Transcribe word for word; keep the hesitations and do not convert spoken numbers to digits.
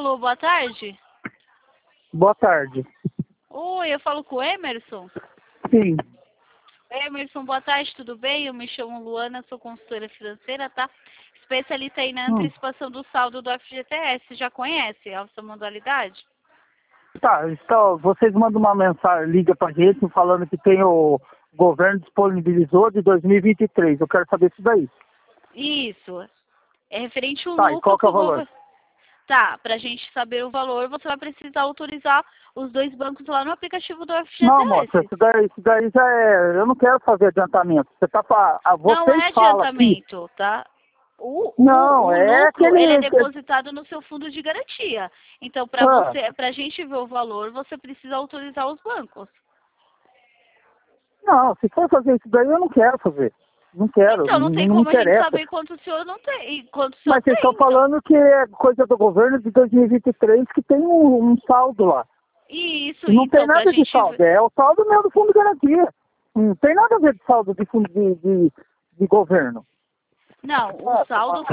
Alô, boa tarde. Boa tarde. Oi, eu falo com o Emerson. Sim. Emerson, boa tarde, tudo bem? Eu me chamo Luana, sou consultora financeira, tá? Especialista aí na Hum. antecipação do saldo do F G T S. Já conhece essa modalidade? Tá, então, vocês mandam uma mensagem, liga pra gente falando que tem o governo disponibilizou de dois mil e vinte e três. Eu quero saber isso daí. Isso. É referente ao Tá, e lucro qual que que é o o valor? governo... Tá, pra gente saber o valor, você vai precisar autorizar os dois bancos lá no aplicativo do Não, F G T S. moça, isso daí, isso daí já é... Eu não quero fazer adiantamento. Você tá pra... ah, Não vocês é falam aqui... adiantamento, tá? O, o, Não, o é lucro, ele é aquele... depositado no seu fundo de garantia. Então, para Ah, você, para a gente ver o valor, você precisa autorizar os bancos. não, se for fazer isso daí, eu não quero fazer. Não quero, Então, não, não tem não me como a gente interessa. saber quanto o senhor não tem, quanto o senhor Mas vocês tem, estão então. falando que é coisa do governo de dois mil e vinte e três que tem um, um saldo lá. Isso, Não tem então, para a nada de gente ver... saldo, é o saldo meu do fundo de garantia. Não tem nada a ver de saldo de fundo de, de, de governo. Não, o saldo